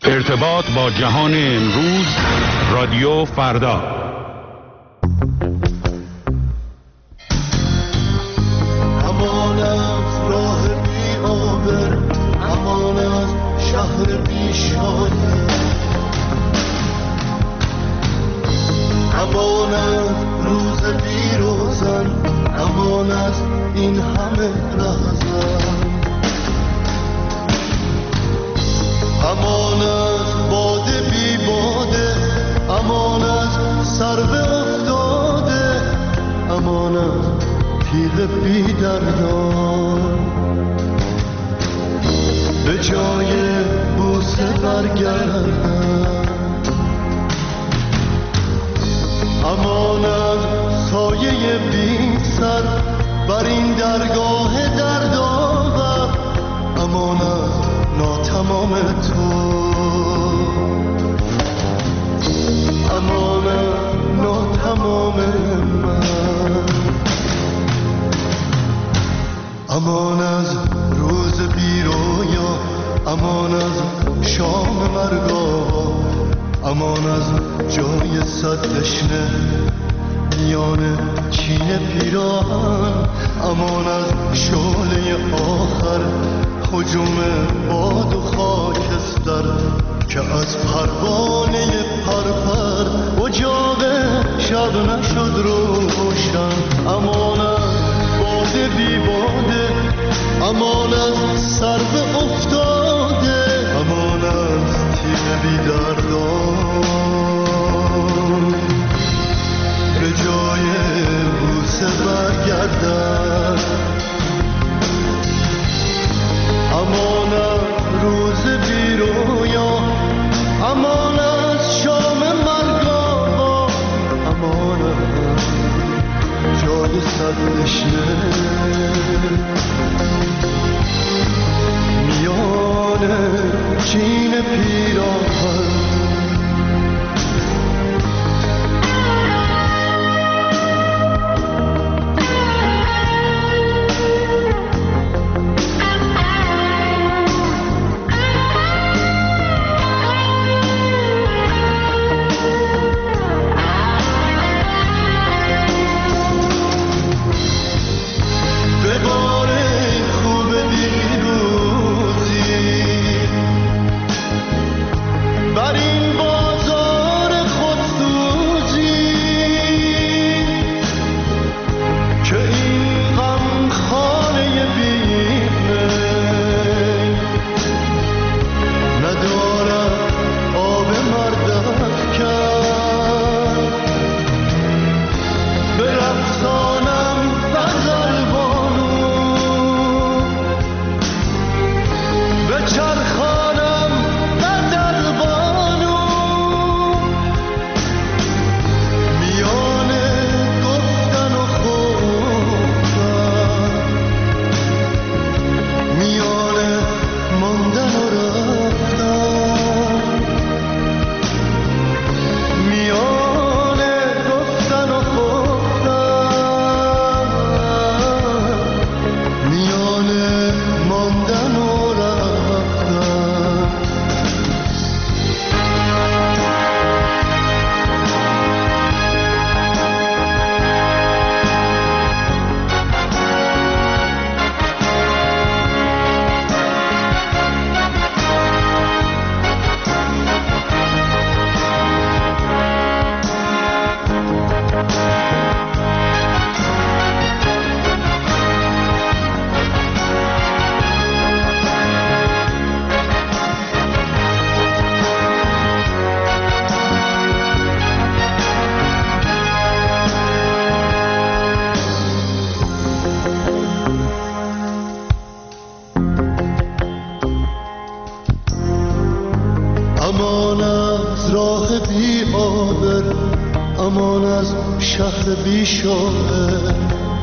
ارتباط با جهان امروز، رادیو فردا. امان از راه بی آبر، امان از شهر بی شانه، امان از روز بی روزن، امان از این همه رهزن، امان از باده بی باده، امان از سرو افتاده، امان از تیغ بی دردان، به جای بوسه برگردن، امان از سایه بی سر بر این درگاه دردآور، امان از ناتمام تو، امان از ناتمام من، امان از روز بی رویا، امان از شام مرگاوا، امان از جای صد دشنه میان چین پیراهن، امان از شعله آخر هجوم باد و خاکستر که از پروانه پرپر اجاق شب نشد روشن، امان از باده بی باده، امان از سرو افتاده، امان از تیغ بی دردان، به جای بوسه برگردن، امان از روز بی رویا، امان از شام مرگاوا، امان از جای صد دشنه میان چین پیراهن. امان از شهر بی شاعر،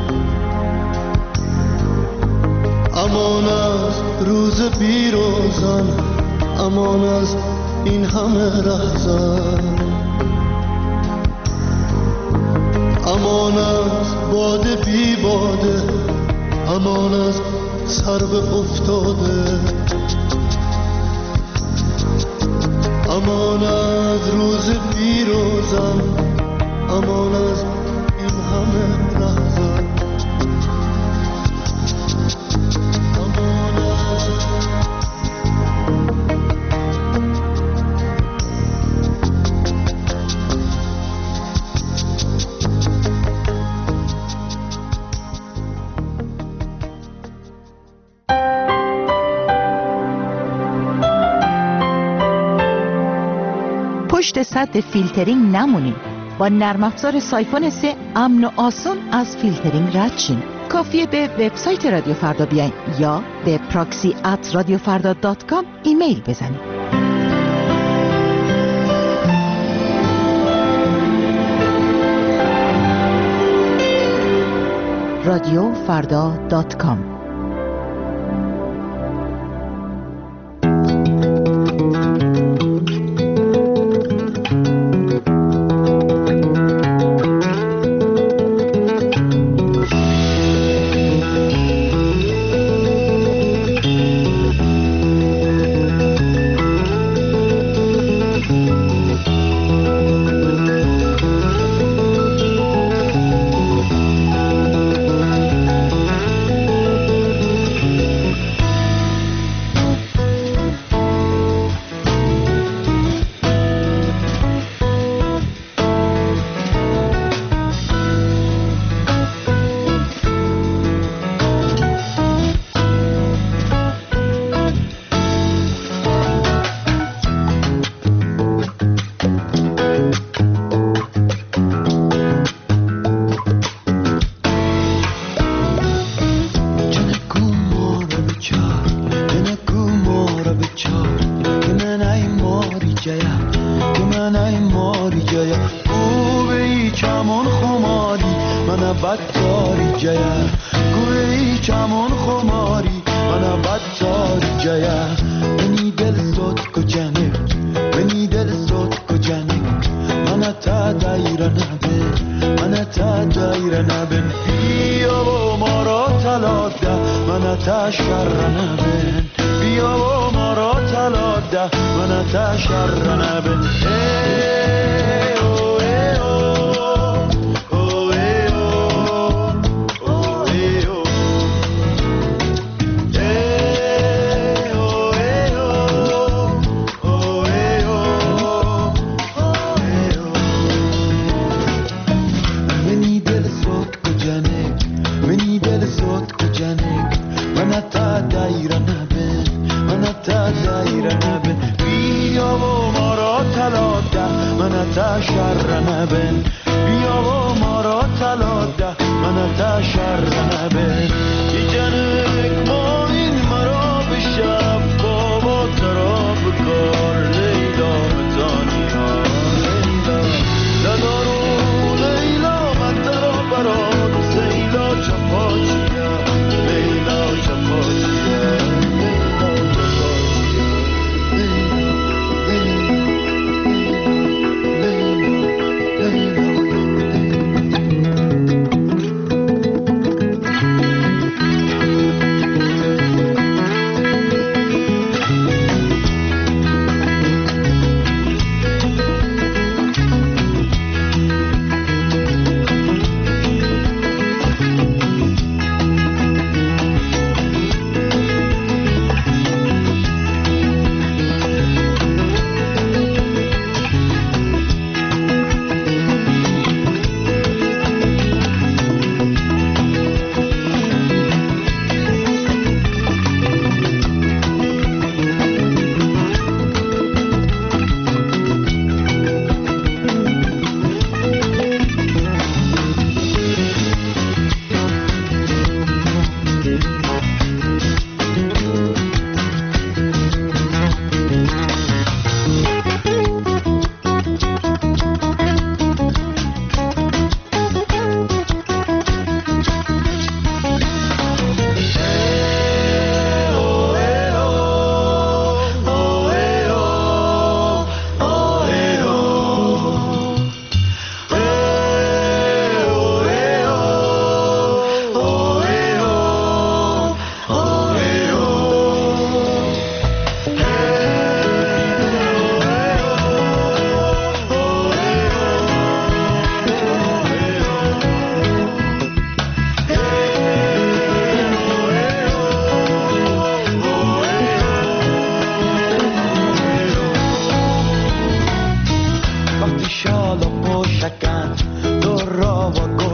امان از روز بی روزن، امان از این همه رهزن، امان از باده بی باده، امان از سرو افتاده، امان از روز پیروزم، امان از این همه لحظه. پشت سد فیلترینگ نمونید. با نرم افزار سایفون 3 امن و آسان از فیلترینگ رد شین. کافیه به وبسایت رادیو فردا بیاین یا به proxy@radiofarda.com ایمیل بزنید. radiofarda.com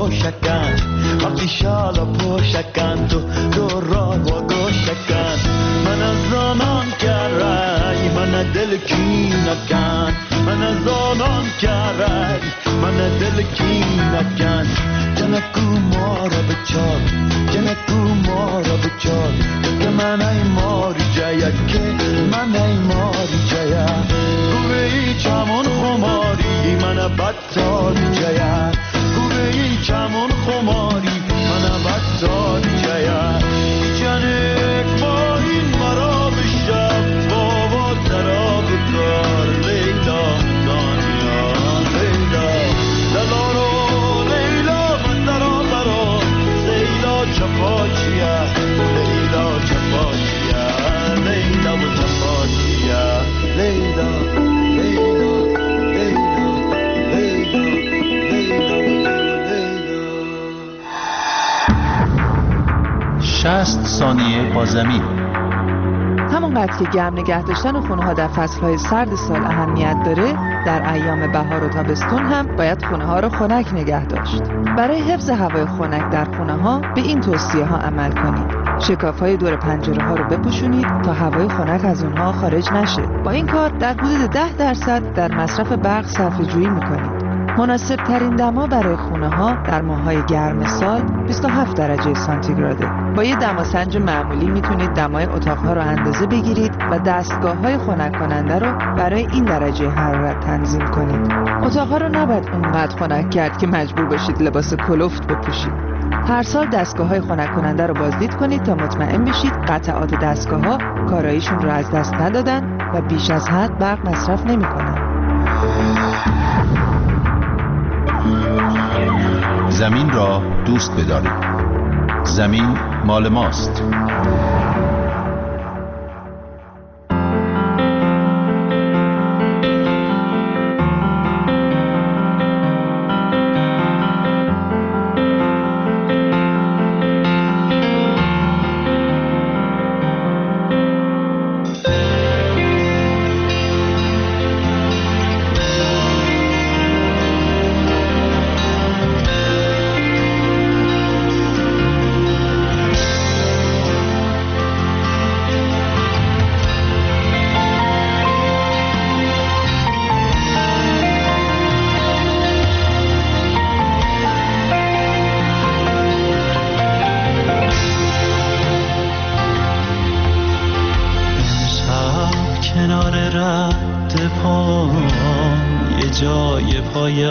شکن وقتی شالا پوشکن تو را با گوشکن من از آنان کرای من دل کی نکن من از آنان کرای من دل کی نکن جنکو ما را بچار جنکو ما را بچار که من ای ماری جایا که من ای ماری جایا گوه ای چمون خماری من بدتاری جایا گوه ای چمون خماری من بدتاری جایا جنک با این مرا بشب بابا ترا بکار لیلا دانیا لیلا دلارو لیلا من درا برا لیلا چپاچیا لیلا چپاچیا لیلا و چپاچیا لیلا لیلا لیلا 60 ثانیه با زمین. همونقدر که گرم نگه داشتن خونه‌ها در فصل‌های سرد سال اهمیت داره، در ایام بهار و تابستون هم باید خونه‌ها رو خنک نگه داشت. برای حفظ هوای خنک در خونه‌ها به این توصیه‌ها عمل کنید. شکاف‌های دور پنجره‌ها رو بپوشونید تا هوای خنک از اونها خارج نشه. با این کار در حدود 10% در مصرف برق صرفه‌جویی می‌کنید. مناسب ترین دما برای خونه ها در ماه‌های گرم سال 27 درجه سانتیگراده. با یه دماسنج معمولی میتونید دمای اتاقها رو اندازه بگیرید و دستگاه‌های خنک کننده رو برای این درجه حرارت تنظیم کنید. اتاقها رو نباید اونقدر خنک کرد که مجبور باشید لباس کلفت بپوشید. هر سال دستگاه‌های خنک کننده رو بازدید کنید تا مطمئن بشید قطعات دستگاه‌ها کاراییشون رو از دست ندادن و بیش از حد برق مصرف نمی‌کنن. زمین را دوست بدارید. زمین مال ماست. جای پای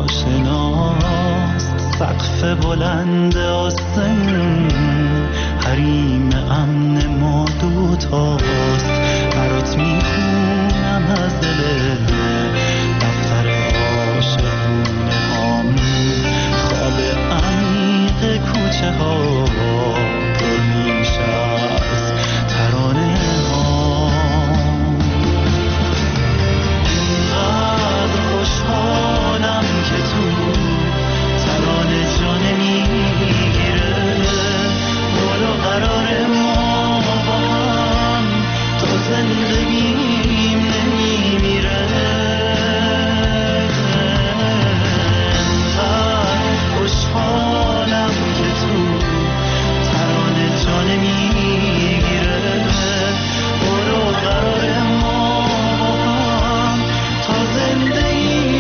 آشناست سقف بلند آسمون حریم امن ما دوتاست برات میخونم از دل دفتر عاشقونه هام خواب عمیق کوچه ها پر میشه از ترانه خوشحالم که تو ترانه جانه میگیره بالا قرار ما با هم تا زندگیم نمیمیره خوشحالم که تو ترانه جانه میگیره بالا قرار ما با هم تا زندگی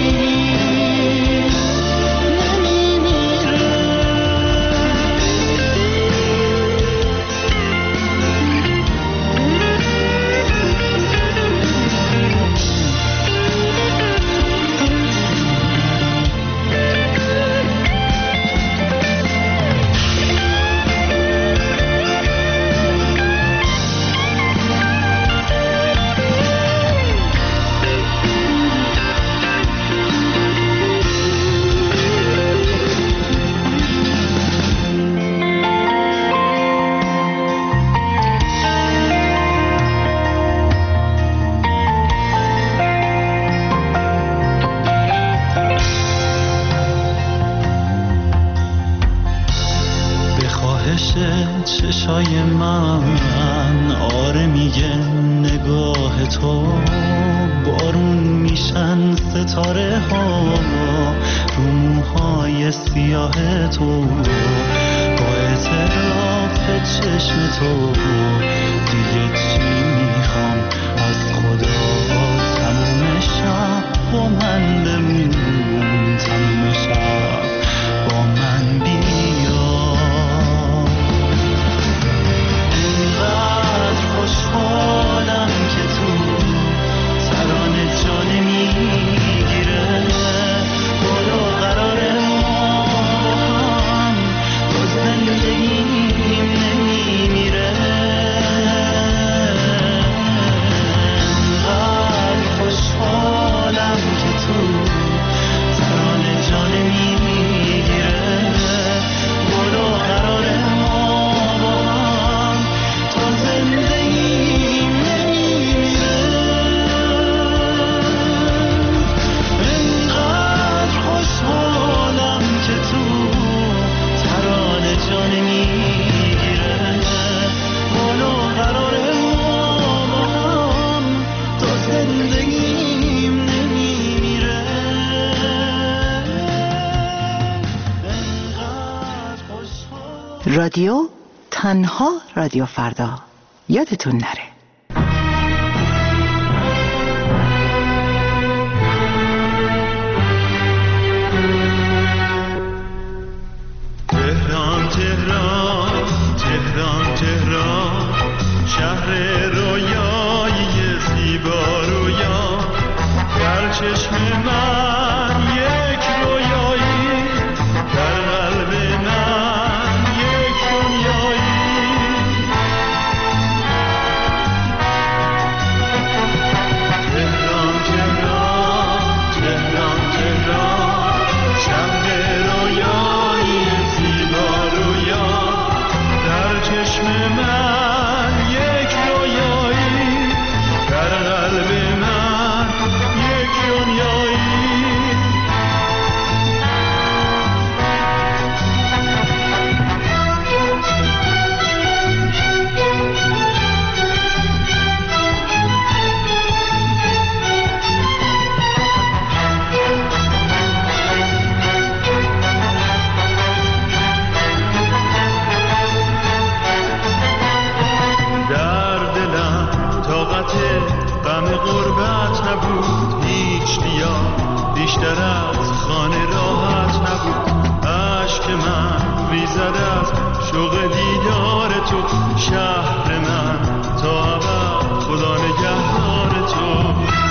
چشای من آره میگه نگاه تو بارون میشن ستاره ها رو موهای سیاه تو، با اعتراف چشم تو دیگه چی میخوام از خدا؟ تموم شب با من بمون، تموم شب با من بیا. اینقدر خوشحالم که تو ترانه جان میگیره، بالا قرار ما با هم با زندگیم نمیمیره. اینقدر خوشحالم که تو ترانه جان میگیره، بالا قرار ما با هم تا زندگیم نمیمیره. اینقدر خوشحالم که تو ترانه جان میگیره، بالا قرار ما با هم تا زندگیم نمیمیره. اینقدر خوشحال. رادیو تنها رادیو فردا، یادتون نره. تهران تهران تهران تهران، شهر رویایی زیبا رویا، در چشم من یک رویایی، در قلب من یک دنیایی. تهران تهران تهران تهران، شهر رویایی زیبا رویا، در چشم من یک رویایی، در قلب من یک دنیایی. در دلم طاقت غم غربت نبود، هیچ دیا بیشتر از خانه راحت نبود. عشق من ریزد از شوق دیدار تو، شهر من تا ابد خدا نگهدار تو.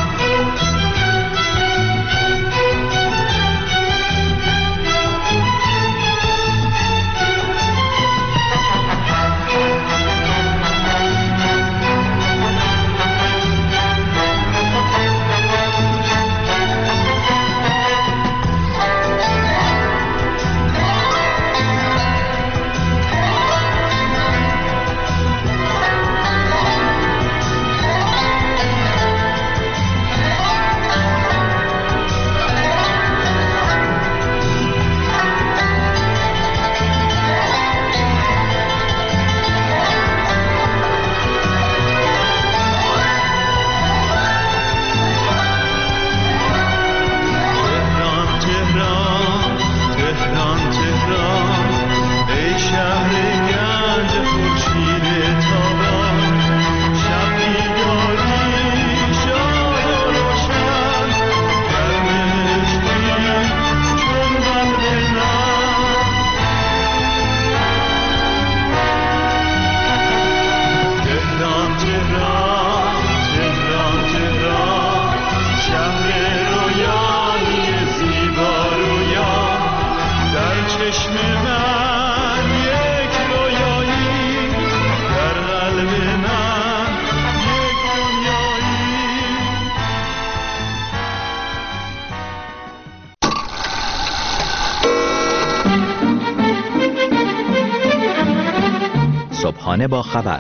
صبحانه با خبر،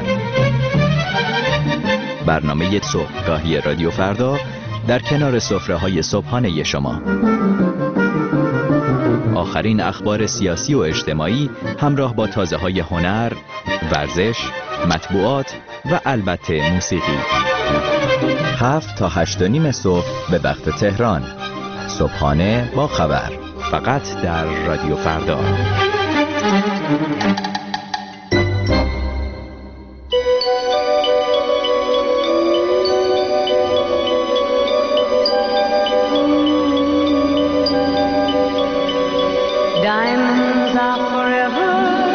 برنامه صبحگاهی رادیو فردا در کنار سفره‌های صبحانه شما. آخرین اخبار سیاسی و اجتماعی همراه با تازه‌های هنر، ورزش، مطبوعات و البته موسیقی. 7 تا 8 و نیم صبح به وقت تهران. صبحانه با خبر، فقط در رادیو فردا. Diamonds are forever.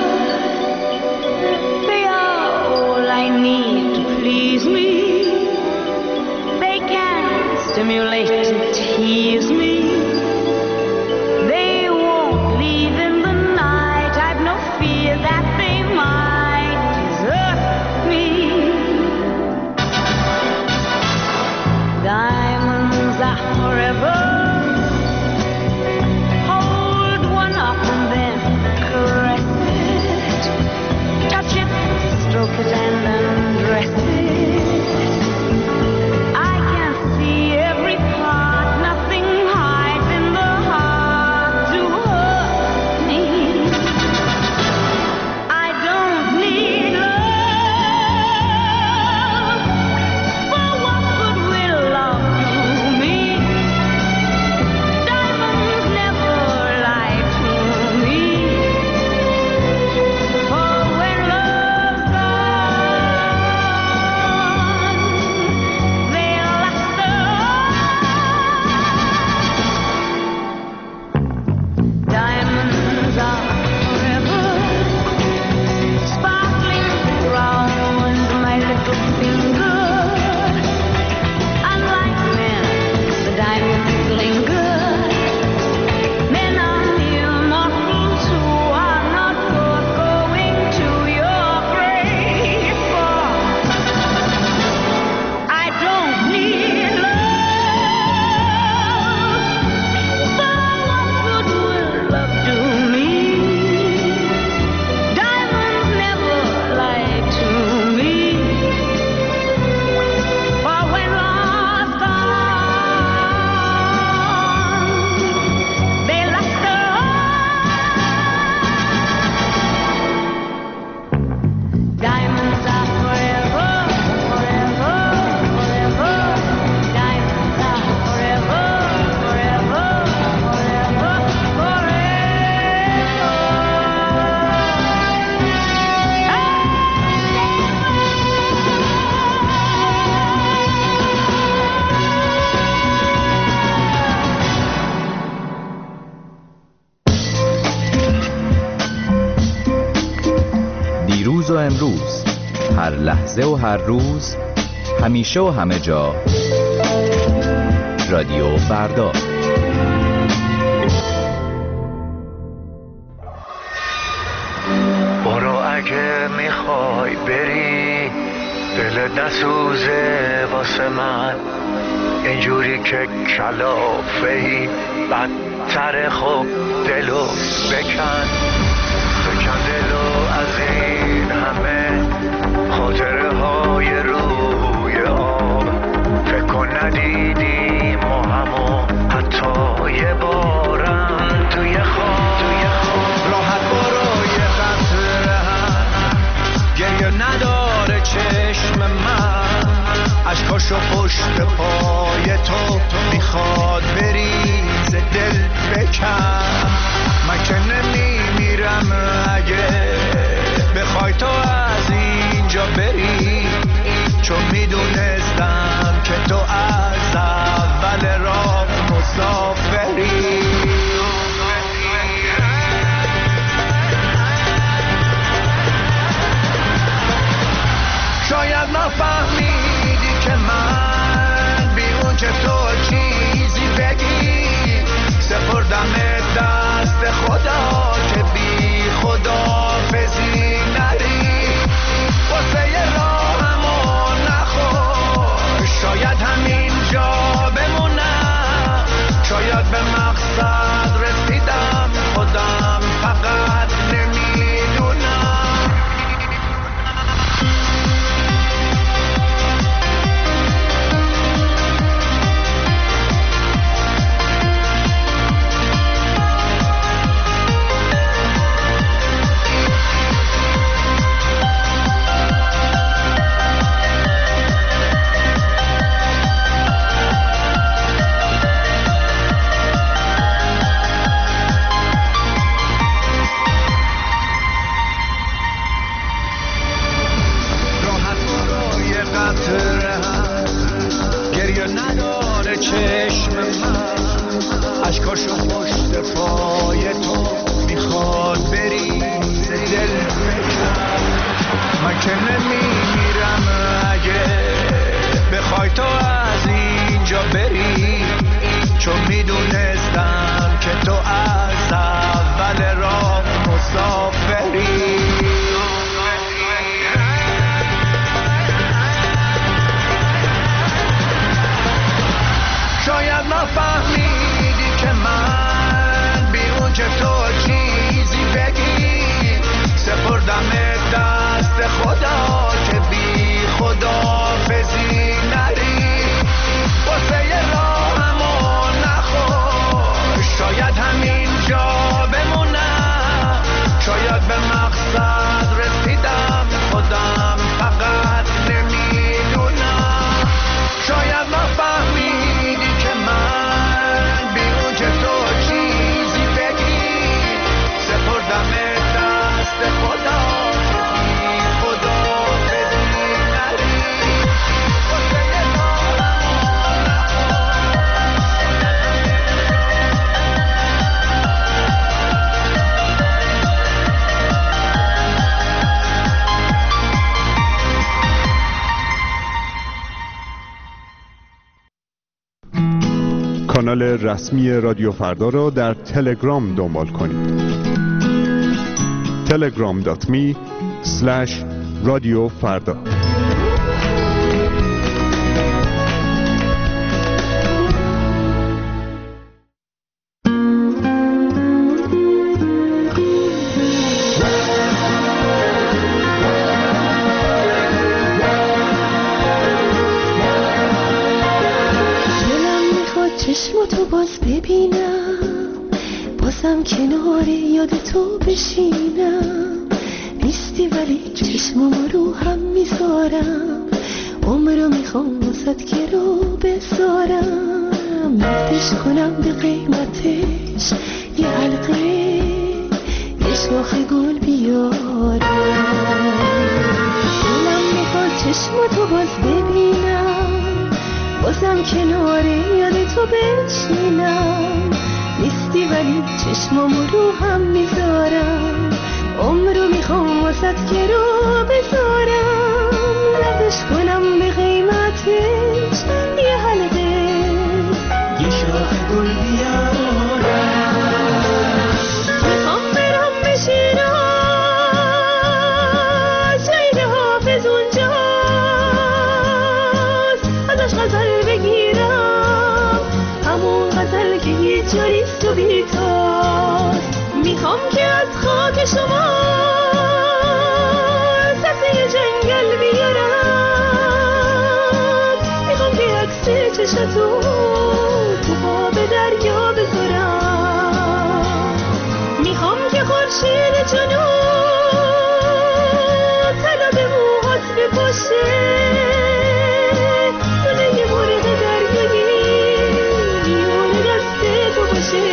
They are all I need to please me. They can stimulate and tease me. They won't leave in the night. I've no fear that they might desert me. Diamonds are forever. Stroke it and undress it. I can see every part, nothing hides in the heart to hurt me. I don't need love, for what good will love do me? Diamonds never lie to me. For when love's diamonds are forever, sparkling round my little finger. Unlike men, the diamonds linger. Men are immortals who are not worth going to your grave for. I don't need love, for what good will love do me? Diamonds never lie to me. For when love's gone, they luster on. Diamonds are forever, forever, forever. Diamonds are forever, forever, forever, دیروز و امروز، هر لحظه و هر روز، همیشه و همه جا، رادیو فردا. برو اگه میخوای بری، دلت نسوزه واسه من، اینجوری که کلافه‌ای بدتر. خب دلو بکن دلو از این همه خاطره های روی آب. فکر کن ندیدیم ما همو حتی یه بارم توی خواب. راحت برو یه قطره هم گریه نداره چشم من، عشقاشو پشت پای تو میخواد بریز دل بکن. من که نمیمیرم اگه بخوای تو از اینجا بری، چون میدونستم که تو از اول راه مسافری. شاید نفهمیدی که من بیرون که تو چیزی بگی، سپردم دست خدا که بی خدا فزی نری. واسه راهمو نخور، شاید همینجا بمونم، شاید به مقصد رسیدم، خودم فقط نمیدونم. شاید نفهمیدی که من بیرون که تو چیزی بگی سپردم دست خدا که بی خدافزی نری واسه راهمو نخور شاید همینجا بمونم شاید به مقصد رسیدم خودم فقط نمیدونم شاید نفهمیدی که من بیرون که تو چیزی بگی سپردم دست خدا بی خدا بزی نری واسه کانال رسمی رادیو فردا را در تلگرام دنبال کنید. telegram.me/رادیو فردا. چشماتو باز ببینم بازم کنار یاد تو بشینم نیستی ولی چشمامو رو هم میذارم عمرو میخوام واسد گرو بذارم نفتش کنم به قیمتش یه حلقه یه شاخ گل بیارم دلم میخواد چشماتو باز ببینم بازم کنار یاد تو بشینم نیستی ولی چشمامو رو هم میذارم عمرو میخوام واسد گرو بذارم لبش کنم به قیمتش یه حلقه یه شاخ گل بیارم میخوام برم بشینم شهید حافظ اونجاست ازش غزل بگیرم همون غزل که هیچ جاریست و بیتاست میخوام که از خاک شما سبزه جنگل بیارم میخوام که عکس چشتو تو آب دریا بذارم میخوام که خورشید جنوب طلا به موهات بپاشه دونه یه مرغ دریایی میون دست تو باشه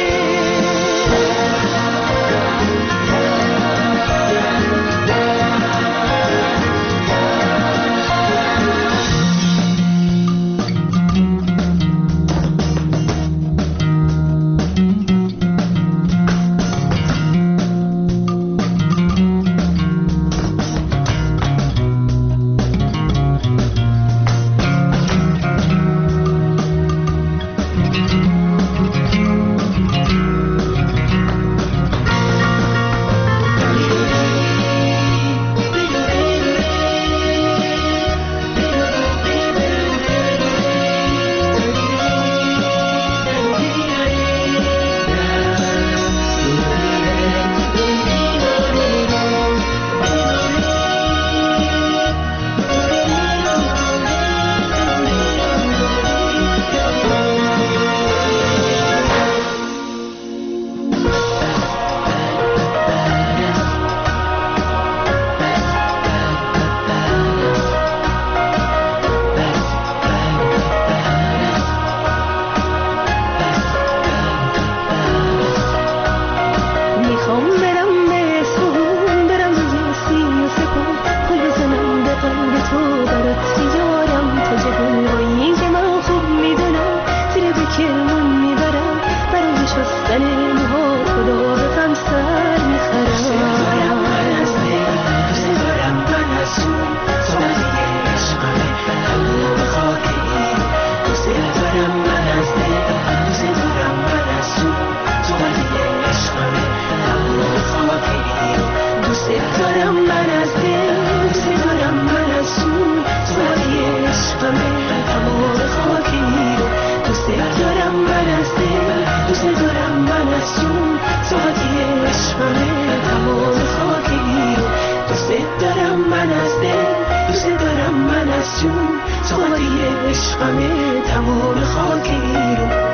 من از دل، دوست دارم من از جون، ساعتی عشقمه تمام خاک ایران. دوست دارم من از دل، دوست دارم من از جون، ساعتی عشقمه تمام خاک ایران.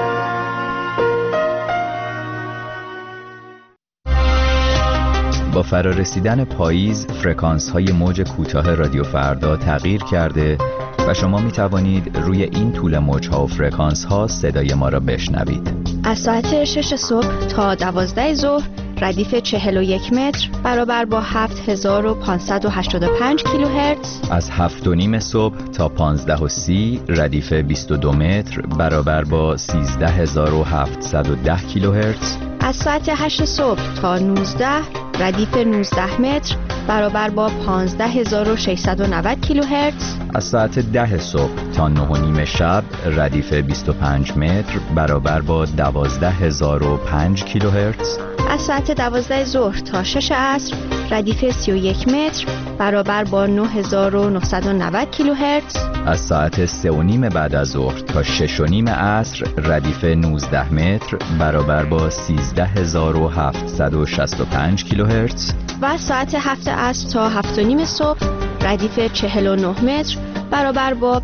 با فرارسیدن پاییز فرکانس های موج کوتاه رادیو فردا تغییر کرده و شما می توانید روی این طول موج ها و فرکانس ها صدای ما را بشنوید. از ساعت 6 صبح تا 12 ظهر ردیف 41 متر برابر با 7585 کیلوهرتز. از 7:30 صبح تا 15:30 ردیف 22 متر برابر با 13710 کیلوهرتز. از ساعت 8 صبح تا 19 ردیف 19 متر برابر با 15690 کیلوهرتز. از ساعت 10 صبح تا 9:30 شب ردیف 25 متر برابر با 12005 کیلوهرتز. از ساعت 12 ظهر تا 6 عصر ردیف 31 متر برابر با 9990 کیلوهرتز. از ساعت 3:30 بعد از ظهر تا 6:30 عصر ردیف 19 متر برابر با 13765 کیلوهرتز. و از ساعت 7 عصر تا 7:30 صبح ردیف 49 متر برابر با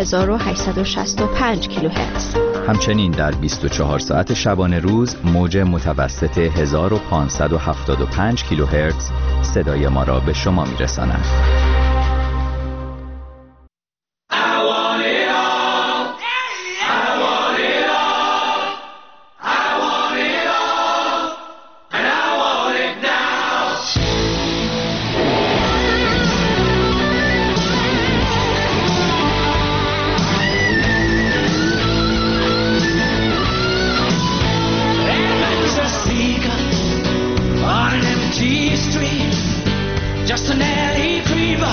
5865 کیلوهرتز. همچنین در 24 ساعت شبانه روز موج متوسط 1575 کیلوهرتز صدای ما را به شما می‌رساند. Just an alley creep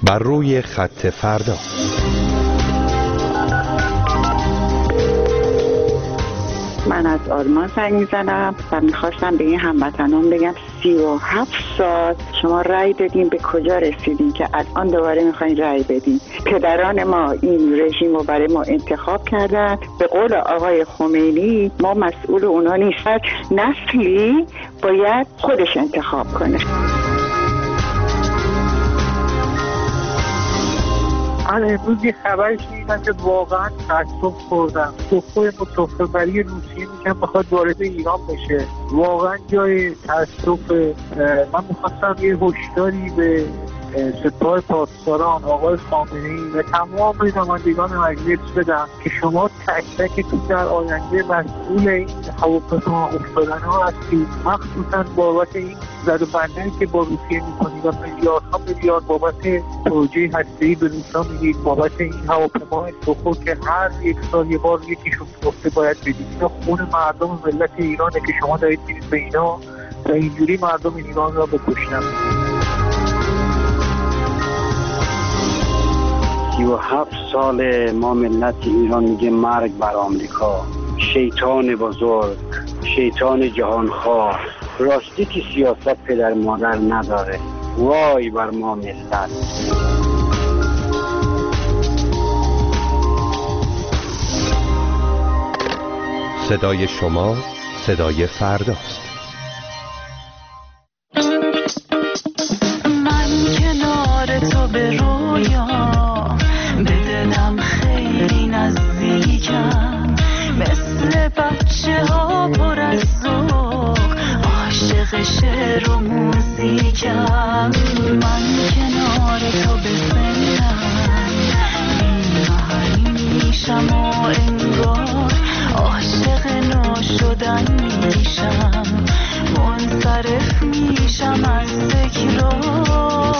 بر روی خط فردا. من از آلمان زنگ میزنم و میخواستم به این هموطنان بگم 37 سال شما رأی دادین، به کجا رسیدین که الان دوباره میخواین رأی بدین؟ پدران ما این رژیم رو برای ما انتخاب کردن. به قول آقای خمینی ما مسئول اونا نیست، نسلی باید خودش انتخاب کنه. من امروز یه خبری شنیدم که واقعا تعصب خوردم. متوفربری روسیه میگن بخواد وارد ایران بشه. واقعا جای تعصب. من میخواستم یه هشداری به سپاه پاسداران آقای خامنه‌ای و تمام نمایندگان مجلس بدم که شما تک تکتون در آینده مسئول این هواپیما افتادن‌ها هستید، مخصوصا بابت این زدوبندی که با روسیه میکنید و میلیاردها میلیارد بابت پروژه هسته‌ای به روسا میدید، بابت این هواپیما سخور که هر یک سال یه بار یکیشون گفته باید بدید. اینا خون مردم ملت ایرانه که شما دارید میدید به اینا و اینجوری مردم ایران را بکشن. 37 سال ما ملت ایران میگه مرگ بر آمریکا، شیطان بزرگ، شیطان جهانخوار. راستی که سیاست پدر مادر نداره. وای بر ما ملت. صدای شما صدای فرداست. من کنار تو به رویا بدلم خیلی نزدیکم، مثل بچه ها پر از ذوق، عاشق شعر و موزیکم. من کنار تو به سنم بی‌محل میشم و انگار عاشق ناشدن میشم، منصرف میشم از تکرار،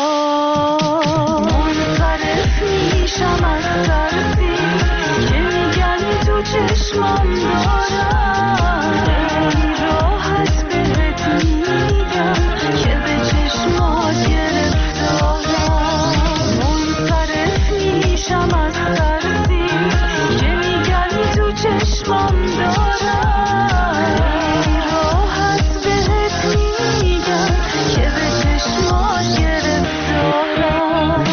منصرف میشم از ترسی که میگن تو چشمم دارم. خیلی راحت بهت میگم که به چشمات گرفتارم، منصرف میشم از ترسی که میگن تو چشمم دارم. خیلی راحت بهت میگم که به چشمات گرفتارم.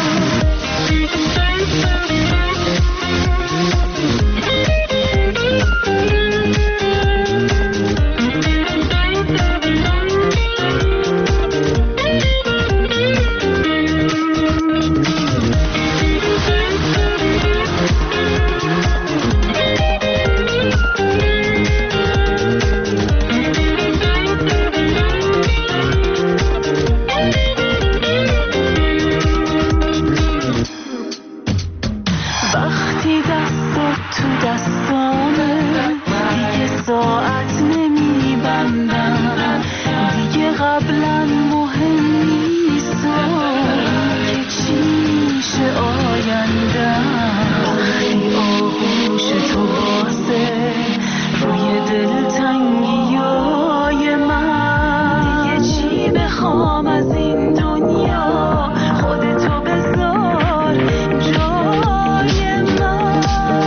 وقتی دستت تو دستامه دیگه ساعت نمیبندم، دیگه قبلا مهم نیست که چی میشه آیندم. وقتی آغوش تو بازه روی دلتنگیای من، دیگه چی بخوام از این دنیا، خودتو بذار جای من.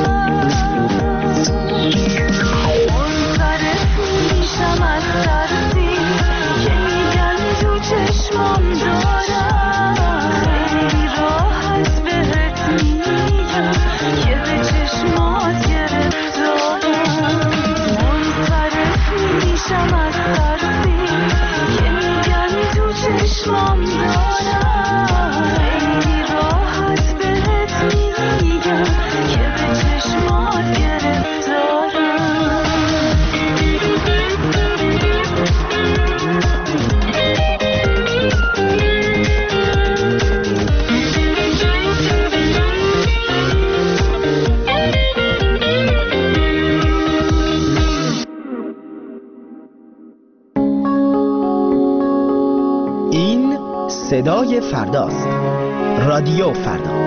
منصرف میشم از ترسی که میگن تو چشمم دارم. خیلی راحت بهت میگم که به چشمات گرفتارم، منصرف میشم از ترسی که میگن تو چشمام دارم. خیلی راحت بهت میگم که به چشمات گرفتارم. این صدای فرداست. رادیو فردا.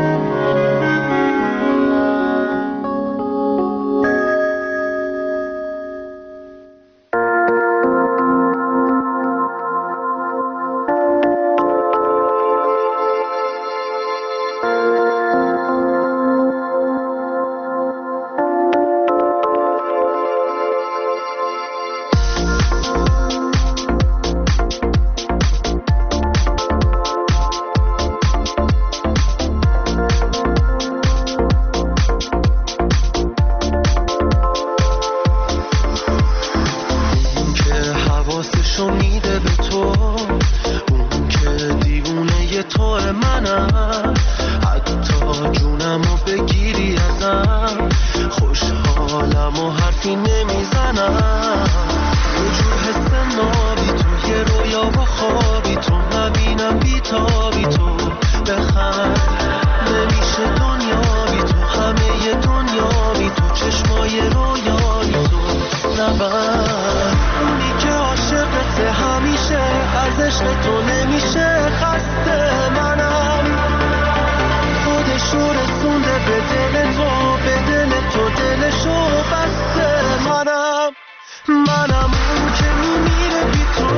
حرفی نمیزنم، یه جور حس نابی توی رویا و خوابی تو، نبینم بیتابی تو، بخند نمیشه دنیا بی تو، همه دنیا بی تو، چشمای رویایی تو، نبر اونی که عاشقته همیشه، از عشق تو نمیشه خسته، منم خودشو رسونده به دل تو، به دل تو دلشو بسته، منم اون که میمیره بی تو.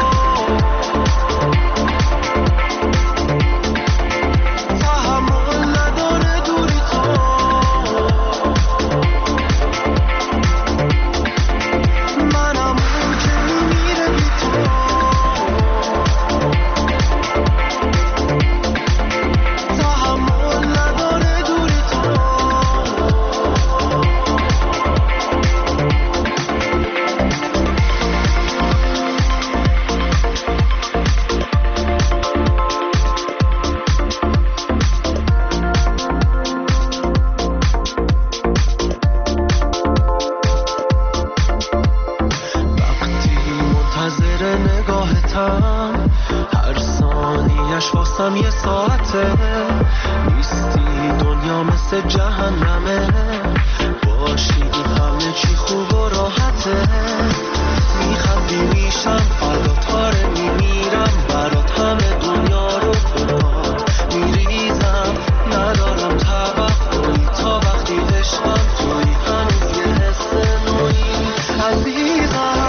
هر ثانیش واسم یه ساعته، نیستی دنیا مثل جهنمه، باشی همه چی خوب و راحته، میخندی میشم فدات، آره میمیرم برات، همه دنیا رو بهات میریزم، ندارم توقعی تا وقتی عشقم توی، هنوز یه حس نوعی عزیزم.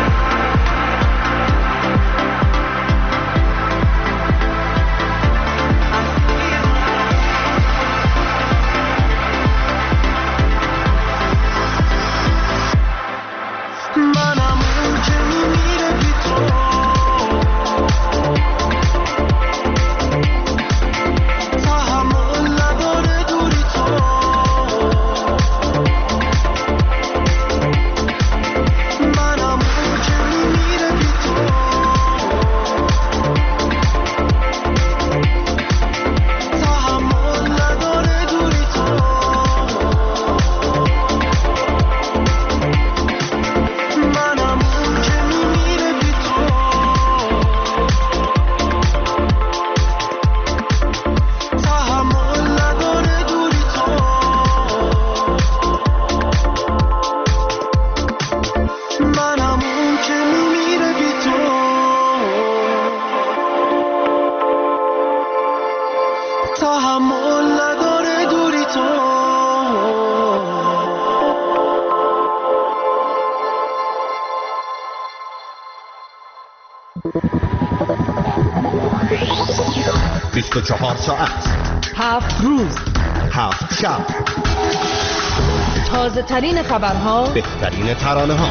ساعت 7 روز 7 شب، تازه ترین خبرها، بهترین ترانه ها.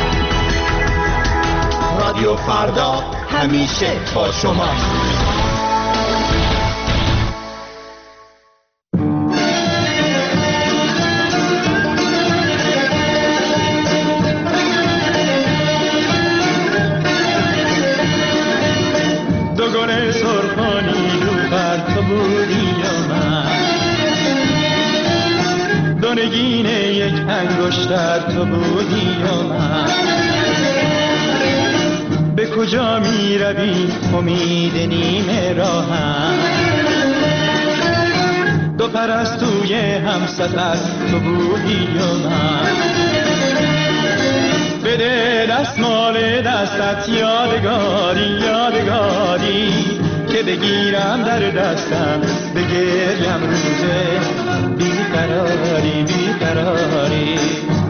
رادیو فردا همیشه با شما. دوگانه سرخانی رو بر تو بودی یا من، دونگین یک انگشتر تو بودی یا من، به کجا می روی امید نیمه راهم، دو پرستوی همسفر تو بودی یا من، بده دستمال دستت یادگاری یادگاری، که بگیرم در دستم بگریم روزه بیقراری بیقراری.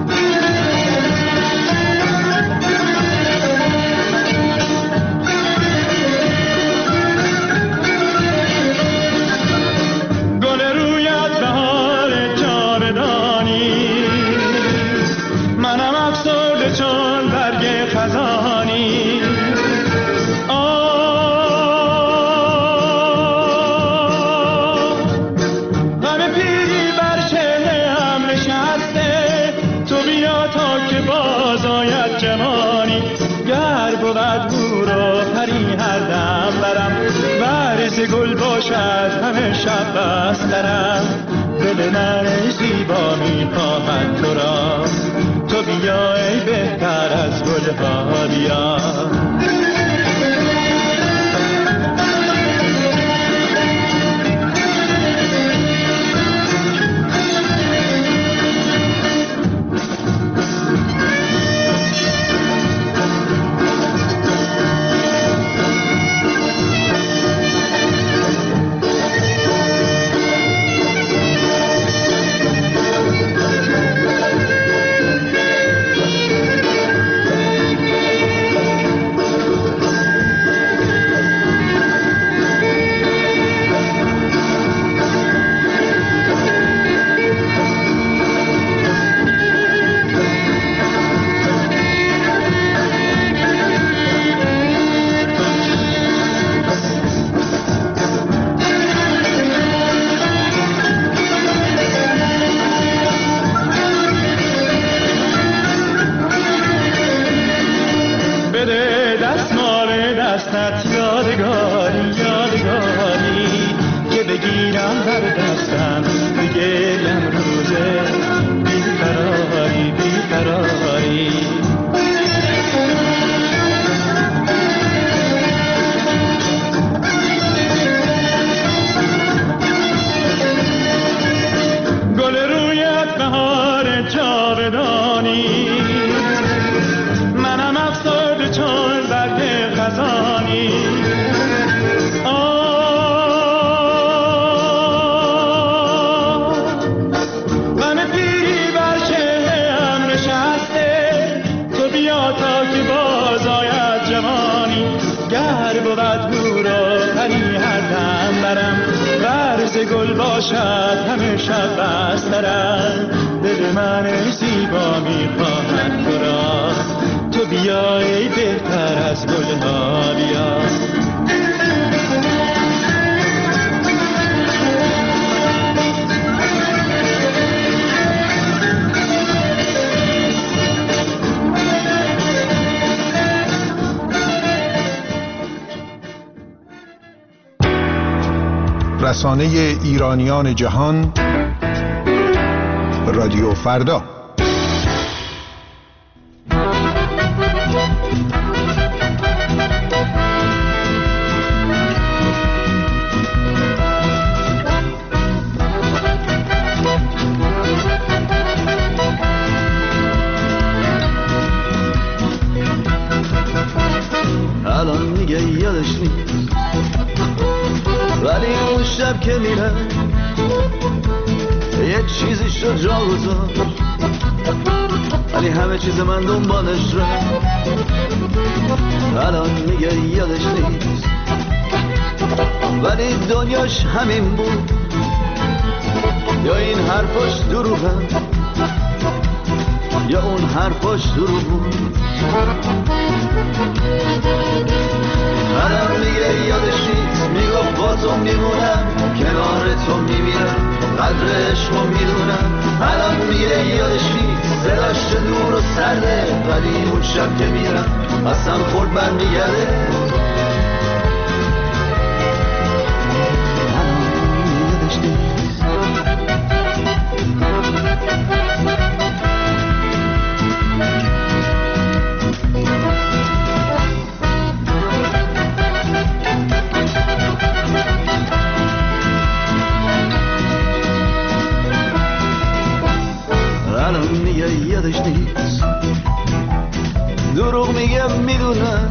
گل رویت بهار جاودانی، منم افسرده چون برگ خزانی. غم پیری بر چهره هم نشسته، تو بیا تا که باز آید جوانی. گر بود برو پری هر دم برم، ورز گل باشد همه شب بسترم. دل من زیبا می خواهد تو را، تو دستت یادگاری یادگاری که بگیرم در دستم بگیرم روزه بیقراری بیقراری گل رویت بهار جاودانی منم افسرده چون برگ خزانی من پیری بر چهره‌ام نشسته تو بیا تا که باز آید جوانی گر بود هورا پری هر دم برم ورز گل باشد همه شب بسترم دل من زیبا میخواهد تو را تو بیا ای بهتر از گلها بیا رسانه ایرانیان جهان رادیو فردا. الان میگه یادش نیست ولی اون شب که میرم یه چیزی شد جا گذاشت ولی همه چیز من دنبالش رفت الان میگه یادش نیست ولی دنیاش همین بود یا این حرفاش دروغه یا اون حرفاش دروغ بود الان میگه یادش نیست میگفت با تو میمونم کنار تو میمیرم قدر عشقو میدونم الان میگه یادش نیست صداش دور و سرده ولی اون شب که میرم قسم خورد برمیگرده الان میگه یادش نیست الان میگه یادش نیست دروغ میگه میدونم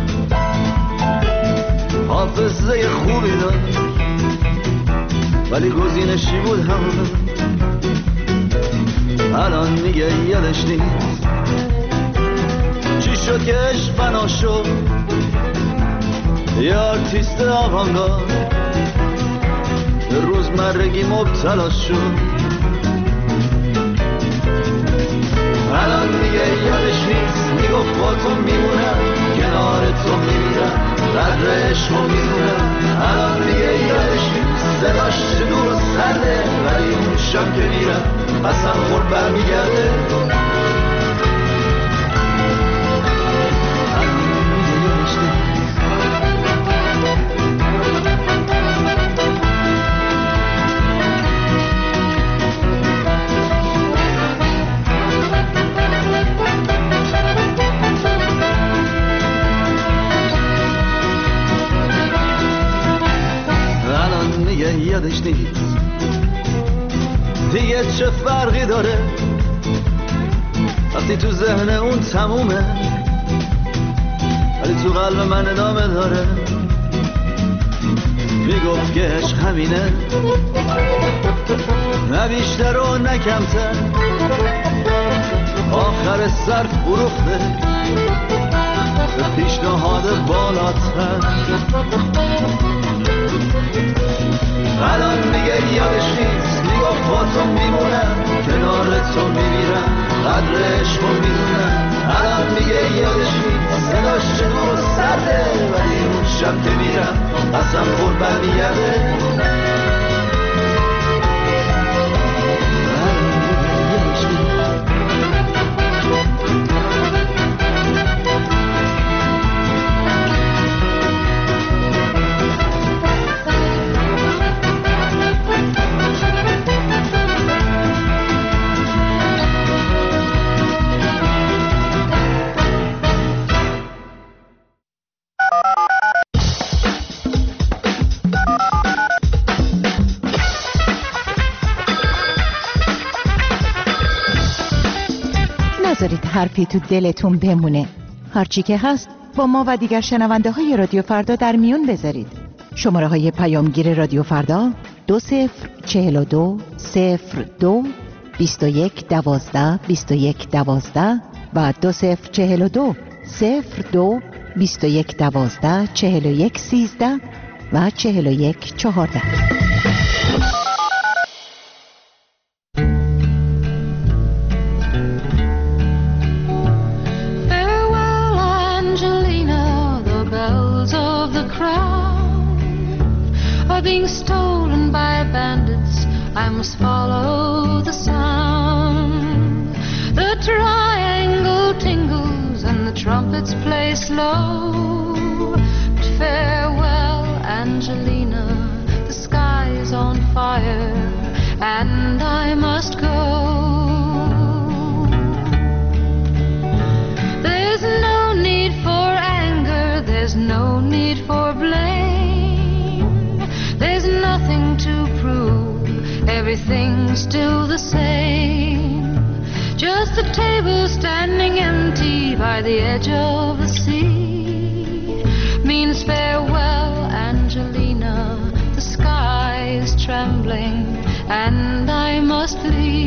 حافظه خوبی داشت ولی گزینشی بود همون الان میگه یادش نیست چی شد که عشق فنا شد یه آرتیست آوانگارد به روزمرگی مبتلا شد الان میگه یادش نیست میگفت با تو میمونم کنار تو میمیرم قدر عشقو میدونم الان میگه یادش نیست صداش دور و سرده ولی اون شب که میرم قسم خورد برمیگرده یادش نیست دیگه چه فرقی داره وقتی تو ذهن اون تمومه ولی تو قلب من ادامه داره میگفت که عشق همینه نه بیشتر و نه کمتر آخر سر فروخته به پیشنهاد بالاتر الان میگه یادش نیست میگفت با تو میمونم کنار تو میمیرم قدر عشقو میدونم الان میگه یادش نیست صداش دور و سرده ولی اون شب که میرم قسم خورد برمیگرده نذارید حرفی تو دلتون بمونه. هرچی که هست با ما و دیگر شنونده های رادیو فردا در میون بذارید. شماره های پیامگیر رادیو فردا 2042 02 21 12 21 12 و 2042 02 21 12 41 13 و 41 14. Being stolen by bandits, I must follow the sound. The triangle tingles and the trumpets play slow. But farewell, Angelina, the sky is on fire and I must go. There's no need for anger, there's no need for blame. There's nothing to prove, everything's still the same. Just a table standing empty by the edge of the sea means farewell, Angelina, the sky is trembling and I must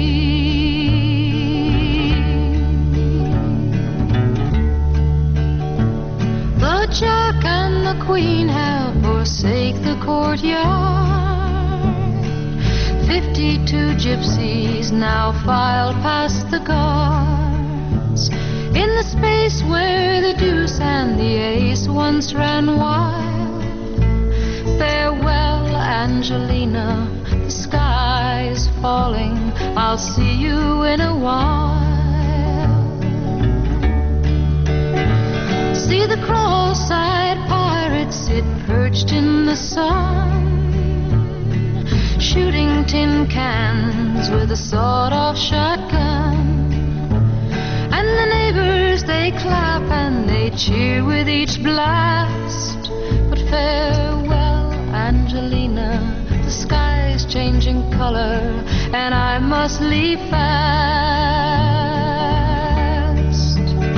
leave. The Jack and the Queen have forsake the courtyard. 52 gypsies now file past the guards. In the space where the deuce and the ace once ran wild. Farewell, Angelina, the sky's falling. I'll see you in a while. See the cross-eyed pirates sit perched in the sun, shooting tin cans with a sawed-off shotgun. And the neighbors, they clap and they cheer with each blast. But farewell, Angelina, the sky's changing color and I must leave fast.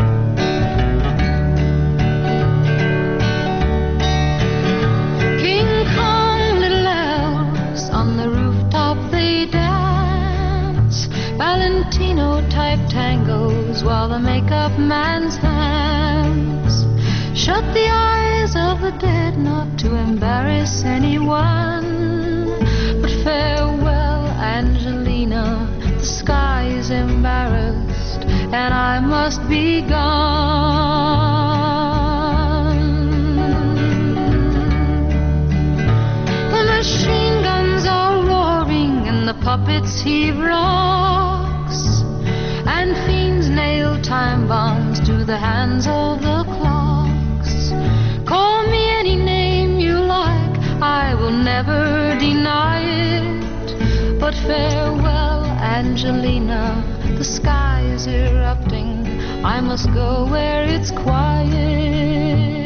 King Kong, little elves on the rooftop they dance. Valentino-type tangos while the makeup man's hands shut the eyes of the dead not to embarrass anyone. But farewell, Angelina, the sky is embarrassed and I must be gone. The machine guns are roaring and the puppets heave rocks, and fiends nail time bombs to the hands of the clocks. Call me any name you like, I will never deny it. But farewell, Angelina, the sky is erupting, I must go where it's quiet.